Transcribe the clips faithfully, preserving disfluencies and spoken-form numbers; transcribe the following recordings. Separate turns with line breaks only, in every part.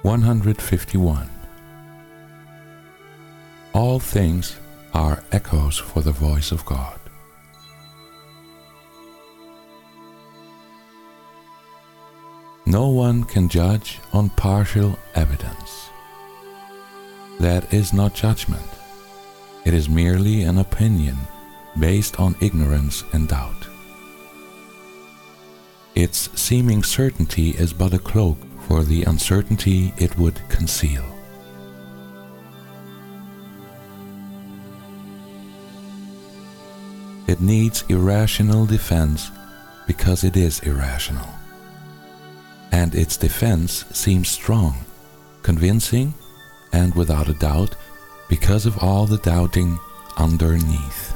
one hundred fifty-one. All things are echoes for the voice of God. No one can judge on partial evidence. That is not judgment. It is merely an opinion based on ignorance and doubt. Its seeming certainty is but a cloak for the uncertainty it would conceal. It needs irrational defense because it is irrational. And its defense seems strong, convincing, and without a doubt because of all the doubting underneath.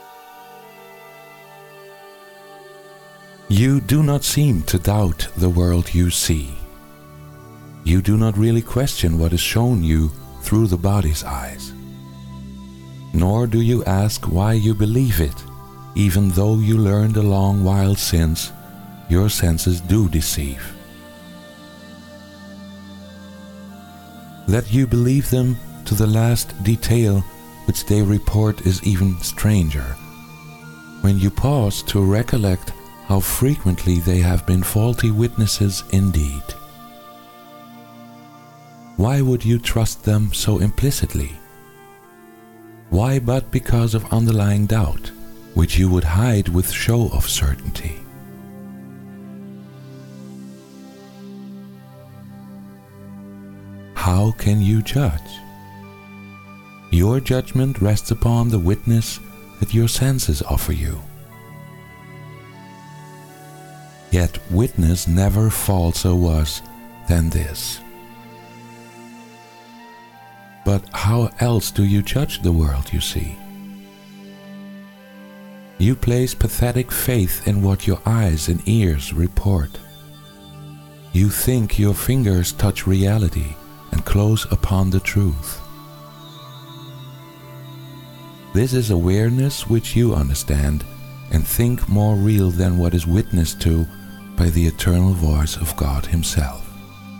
You do not seem to doubt the world you see. You do not really question what is shown you through the body's eyes. Nor do you ask why you believe it, even though you learned a long while since your senses do deceive. That you believe them to the last detail which they report is even stranger, when you pause to recollect how frequently they have been faulty witnesses indeed. Why would you trust them so implicitly? Why but because of underlying doubt, which you would hide with show of certainty? How can you judge? Your judgment rests upon the witness that your senses offer you. Yet witness never falser was than this. But how else do you judge the world you see? You place pathetic faith in what your eyes and ears report. You think your fingers touch reality and close upon the truth. This is awareness which you understand and think more real than what is witnessed to by the eternal voice of God Himself.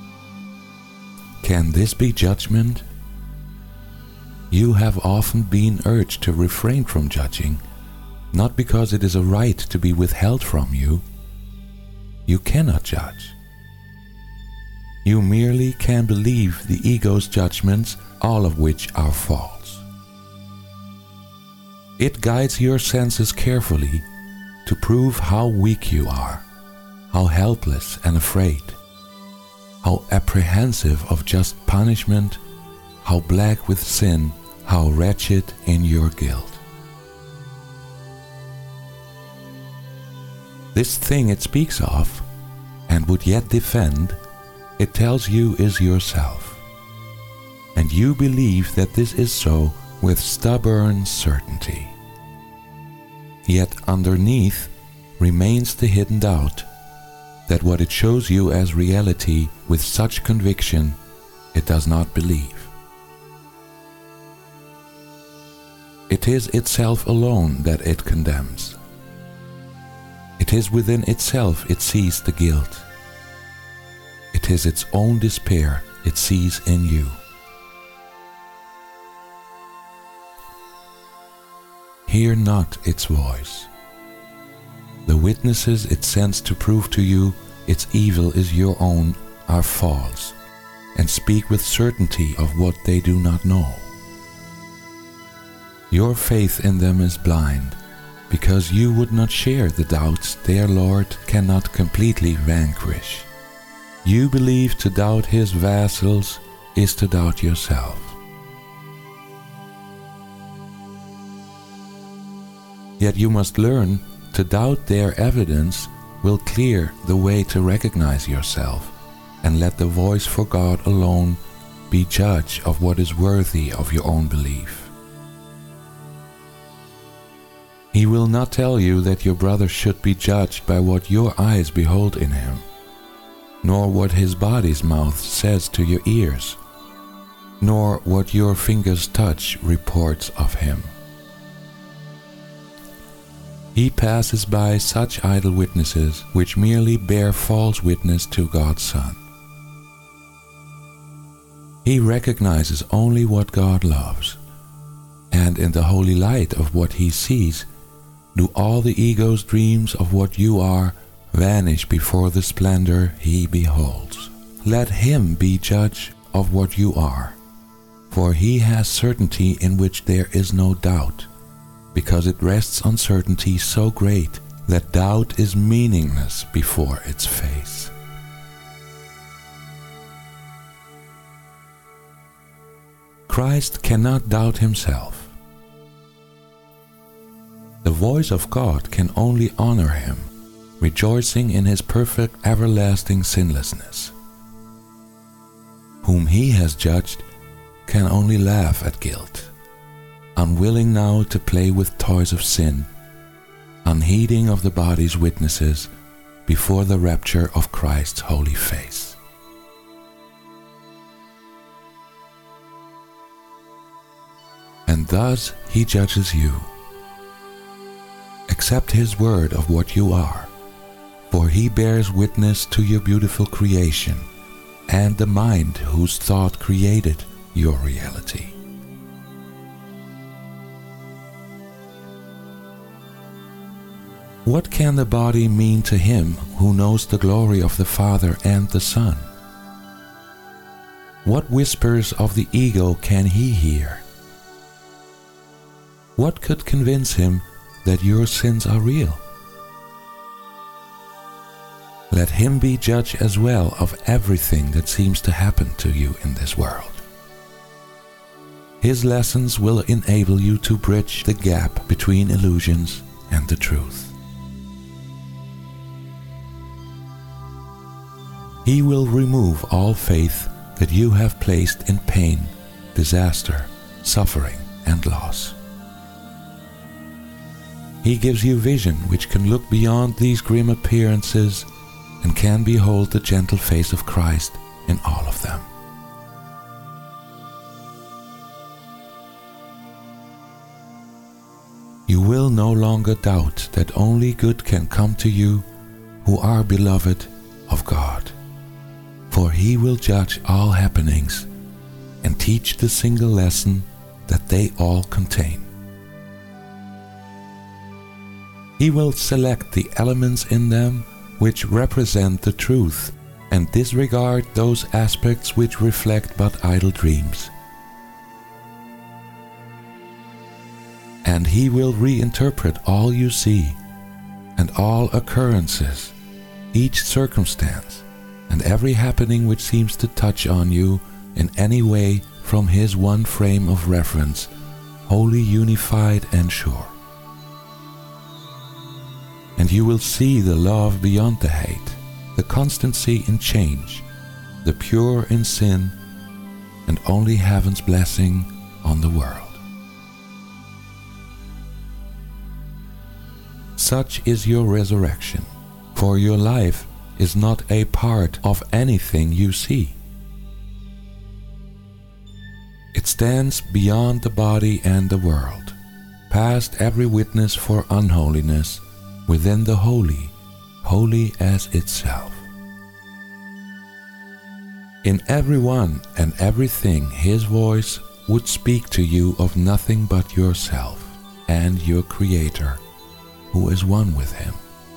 Can this be judgment? You have often been urged to refrain from judging, not because it is a right to be withheld from you. You cannot judge. You merely can believe the ego's judgments, all of which are false. It guides your senses carefully to prove how weak you are, how helpless and afraid, how apprehensive of just punishment, how black with sin, how wretched in your guilt. This thing it speaks of, and would yet defend, it tells you is yourself, and you believe that this is so with stubborn certainty. Yet underneath remains the hidden doubt that what it shows you as reality with such conviction it does not believe. It is itself alone that it condemns. It is within itself it sees the guilt. It is its own despair it sees in you. Hear not its voice. The witnesses it sends to prove to you its evil is your own are false, and speak with certainty of what they do not know. Your faith in them is blind, because you would not share the doubts their Lord cannot completely vanquish. You believe to doubt His vassals is to doubt yourself. Yet you must learn to doubt their evidence will clear the way to recognize yourself, and let the voice for God alone be judge of what is worthy of your own belief. He will not tell you that your brother should be judged by what your eyes behold in him, nor what his body's mouth says to your ears, nor what your fingers touch reports of him. He passes by such idle witnesses which merely bear false witness to God's Son. He recognizes only what God loves, and in the holy light of what he sees, do all the ego's dreams of what you are vanish before the splendor he beholds. Let him be judge of what you are, for he has certainty in which there is no doubt, because it rests on certainty so great that doubt is meaningless before its face. Christ cannot doubt himself. The voice of God can only honor him, rejoicing in his perfect everlasting sinlessness. Whom he has judged can only laugh at guilt, unwilling now to play with toys of sin, unheeding of the body's witnesses before the rapture of Christ's holy face. And thus he judges you. Accept his word of what you are, for he bears witness to your beautiful creation and the mind whose thought created your reality. What can the body mean to him who knows the glory of the Father and the Son? What whispers of the ego can he hear? What could convince him that your sins are real? Let him be judge as well of everything that seems to happen to you in this world. His lessons will enable you to bridge the gap between illusions and the truth. He will remove all faith that you have placed in pain, disaster, suffering, and loss. He gives you vision which can look beyond these grim appearances and can behold the gentle face of Christ in all of them. You will no longer doubt that only good can come to you who are beloved of God, for he will judge all happenings and teach the single lesson that they all contain. He will select the elements in them which represent the truth and disregard those aspects which reflect but idle dreams. And he will reinterpret all you see and all occurrences, each circumstance, and every happening which seems to touch on you in any way from his one frame of reference, wholly unified and sure. And you will see the love beyond the hate, the constancy in change, the pure in sin, and only heaven's blessing on the world. Such is your resurrection, for your life is not a part of anything you see. It stands beyond the body and the world, past every witness for unholiness, within the holy, holy as itself. In everyone and everything his voice would speak to you of nothing but yourself and your Creator, who is one with him.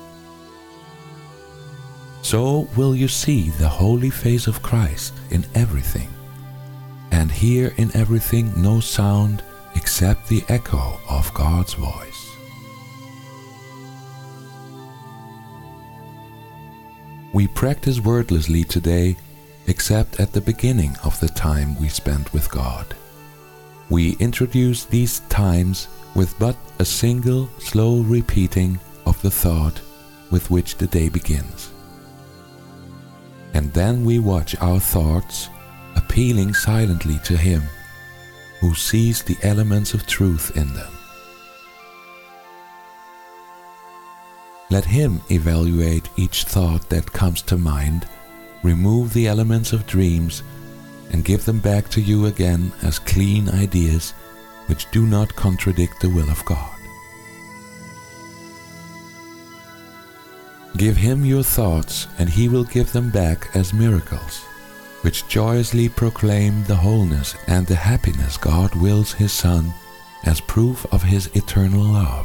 So will you see the holy face of Christ in everything, and hear in everything no sound except the echo of God's voice. We practice wordlessly today, except at the beginning of the time we spent with God. We introduce these times with but a single slow repeating of the thought with which the day begins. And then we watch our thoughts appealing silently to Him who sees the elements of truth in them. Let Him evaluate each thought that comes to mind, remove the elements of dreams, and give them back to you again as clean ideas which do not contradict the will of God. Give Him your thoughts, and He will give them back as miracles, which joyously proclaim the wholeness and the happiness God wills His Son as proof of His eternal love.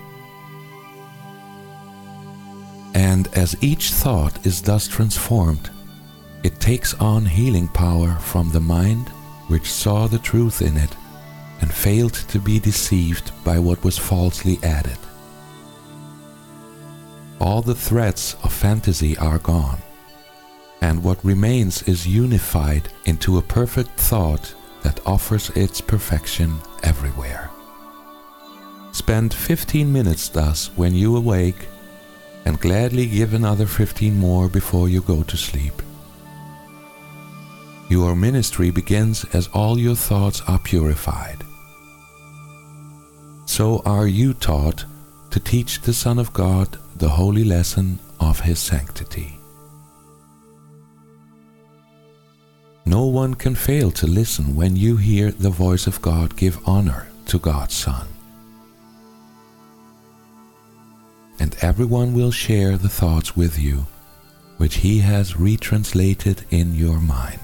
And as each thought is thus transformed, it takes on healing power from the mind which saw the truth in it and failed to be deceived by what was falsely added. All the threads of fantasy are gone, and what remains is unified into a perfect thought that offers its perfection everywhere. Spend fifteen minutes thus when you awake, and gladly give another fifteen more before you go to sleep. Your ministry begins as all your thoughts are purified. So are you taught to teach the Son of God the holy lesson of His sanctity. No one can fail to listen when you hear the voice of God give honor to God's Son. And everyone will share the thoughts with you, which He has retranslated in your mind.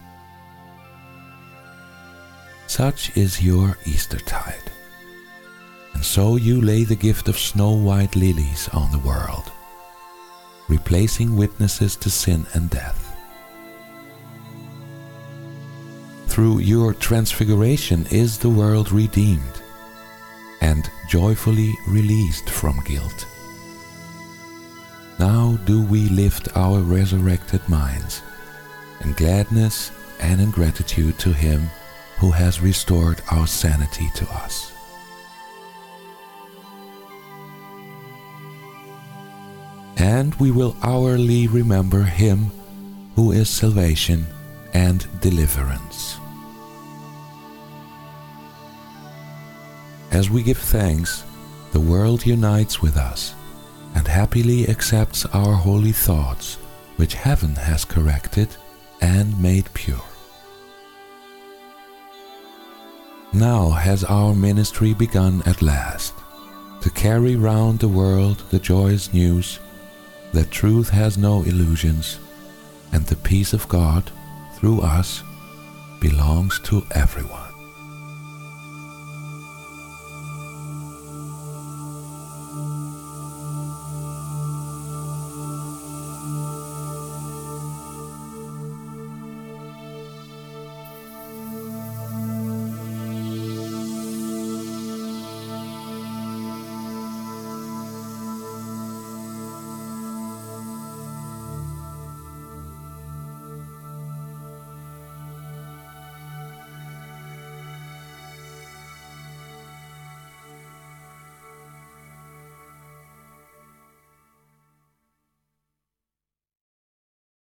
Such is your Eastertide. And so you lay the gift of snow-white lilies on the world, replacing witnesses to sin and death. Through your transfiguration is the world redeemed and joyfully released from guilt. Now do we lift our resurrected minds in gladness and in gratitude to Him who has restored our sanity to us. And we will hourly remember Him who is salvation and deliverance. As we give thanks, the world unites with us and happily accepts our holy thoughts, which heaven has corrected and made pure. Now has our ministry begun at last, to carry round the world the joyous news that truth has no illusions, and the peace of God, through us, belongs to everyone.